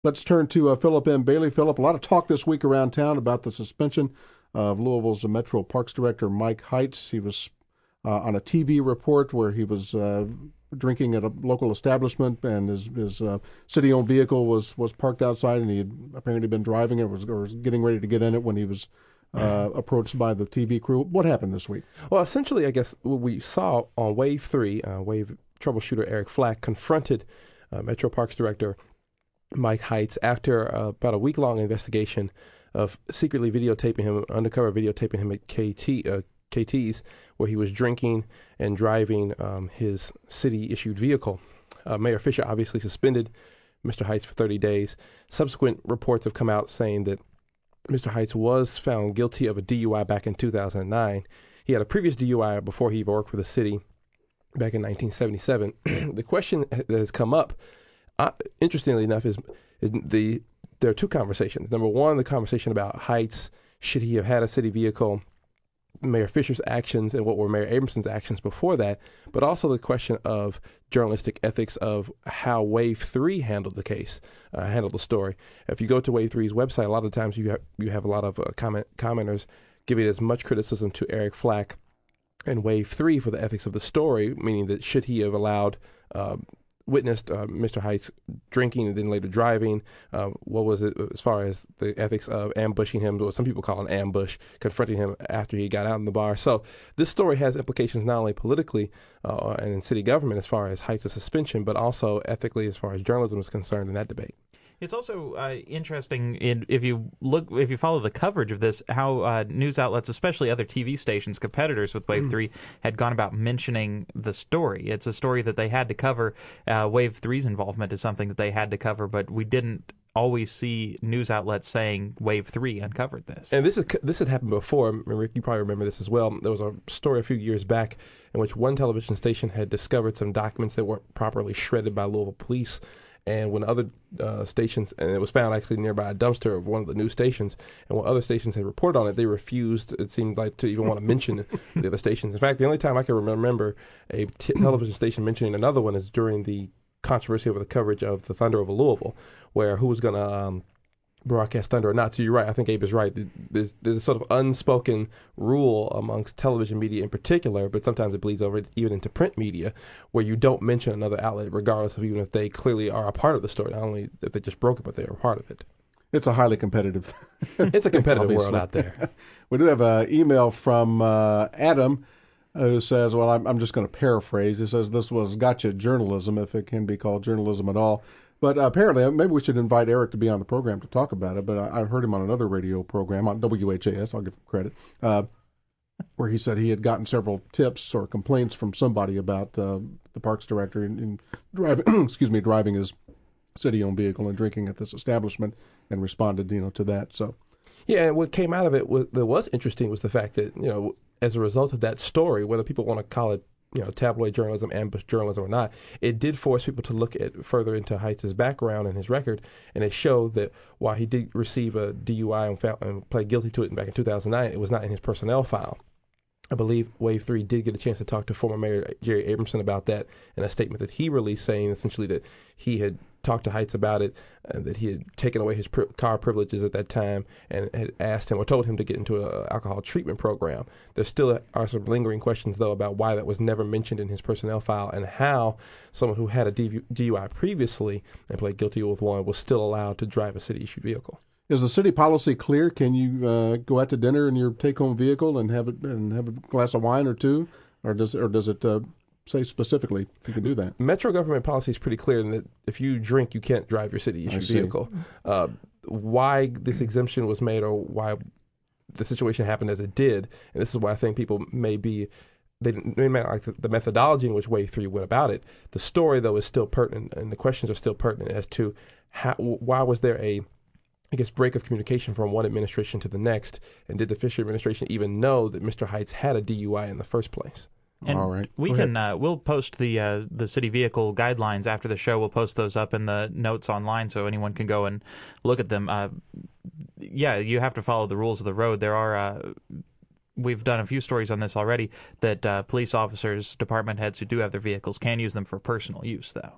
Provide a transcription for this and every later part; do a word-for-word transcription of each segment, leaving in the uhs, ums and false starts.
Let's turn to uh, Philip M. Bailey. Philip, a lot of talk this week around town about the suspension of Louisville's Metro Parks Director Mike Heitz. He was uh, on a T V report where he was uh, drinking at a local establishment, and his, his uh, city-owned vehicle was, was parked outside, and he had apparently been driving it, or was, or was getting ready to get in it when he was uh, approached by the T V crew. What happened this week? Well, essentially, I guess what we saw on Wave three, uh, Wave troubleshooter Eric Flack confronted uh, Metro Parks Director Mike Heitz after uh, about a week-long investigation of secretly videotaping him, undercover videotaping him at K T, uh, K T's, where he was drinking and driving um, his city-issued vehicle. Uh, Mayor Fisher obviously suspended Mister Heitz for thirty days. Subsequent reports have come out saying that Mister Heitz was found guilty of a D U I back in two thousand nine. He had a previous D U I before he even worked for the city back in nineteen seventy-seven. The question that has come up, uh, interestingly enough, is, is the there are two conversations. Number one, the conversation about Heitz, should he have had a city vehicle, Mayor Fisher's actions, and what were Mayor Abramson's actions before that, but also the question of journalistic ethics of how Wave three handled the case, uh, handled the story. If you go to Wave three's website, a lot of times you have, you have a lot of uh, comment commenters giving as much criticism to Eric Flack and Wave three for the ethics of the story, meaning that should he have allowed uh, witnessed uh, Mister Heitz drinking and then later driving. Uh, what was it as far as the ethics of ambushing him, what some people call an ambush, confronting him after he got out in the bar. So this story has implications not only politically uh, and in city government as far as Heitz's suspension, but also ethically as far as journalism is concerned in that debate. It's also uh, interesting in, if you look, if you follow the coverage of this, how uh, news outlets, especially other T V stations, competitors with Wave mm. three, had gone about mentioning the story. It's a story that they had to cover. Uh, Wave three's involvement is something that they had to cover, but we didn't always see news outlets saying Wave three uncovered this. And this is this had happened before. Rick, you probably remember this as well. There was a story a few years back in which one television station had discovered some documents that weren't properly shredded by Louisville police. And when other uh, stations, and it was found actually nearby a dumpster of one of the news stations, and when other stations had reported on it, they refused, it seemed like, to even want to mention the other stations. In fact, the only time I can remember a t- television station mentioning another one is during the controversy over the coverage of the Thunder over Louisville, where who was going to um, broadcast Thunder or not. So you're right. I think Abe is right. There's, there's a sort of unspoken rule amongst television media in particular, but sometimes it bleeds over even into print media, where you don't mention another outlet, regardless of even if they clearly are a part of the story. Not only if they just broke it, but they are a part of it. It's a highly competitive. It's a competitive world out there. We do have an email from uh, Adam who says, well, I'm, I'm just going to paraphrase. He says this was gotcha journalism, if it can be called journalism at all. But uh, apparently, maybe we should invite Eric to be on the program to talk about it. But I, I heard him on another radio program on W H A S, I'll give him credit, uh, where he said he had gotten several tips or complaints from somebody about uh, the parks director in, in driving, excuse me, driving his city-owned vehicle and drinking at this establishment, and responded, you know, to that. So, yeah, and what came out of it was, that was interesting was the fact that, you know, as a result of that story, whether people want to call it, you know, tabloid journalism, ambush journalism or not, it did force people to look at further into Heitz's background and his record, and it showed that while he did receive a D U I and, found, and pled guilty to it back in two thousand nine, it was not in his personnel file. I believe Wave three did get a chance to talk to former Mayor Jerry Abramson about that in a statement that he released, saying essentially that he had talked to Heitz about it, and that he had taken away his pri- car privileges at that time and had asked him or told him to get into an alcohol treatment program. There still are some lingering questions, though, about why that was never mentioned in his personnel file and how someone who had a D U I previously and pled guilty with one was still allowed to drive a city-issued vehicle. Is the city policy clear? Can you uh, go out to dinner in your take-home vehicle and have it and have a glass of wine or two, or does or does it uh, say specifically you can do that? Metro government policy is pretty clear in that if you drink, you can't drive your city-issued vehicle. Uh, why this exemption was made, or why the situation happened as it did, and this is why I think people may be they may not like the, the methodology in which Wave three went about it. The story, though, is still pertinent, and the questions are still pertinent as to how why was there a I guess, break of communication from one administration to the next, and did the Fisher administration even know that Mister Heitz had a D U I in the first place? And all right. we can uh, we'll post the uh, the city vehicle guidelines after the show. We'll post those up in the notes online so anyone can go and look at them. Uh, yeah, you have to follow the rules of the road. There are uh, we've done a few stories on this already that uh, police officers, department heads who do have their vehicles can use them for personal use, though.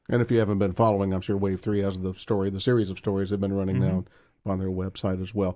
And if you haven't been following, I'm sure Wave three has the story, the series of stories they've been running Mhm. now on their website as well.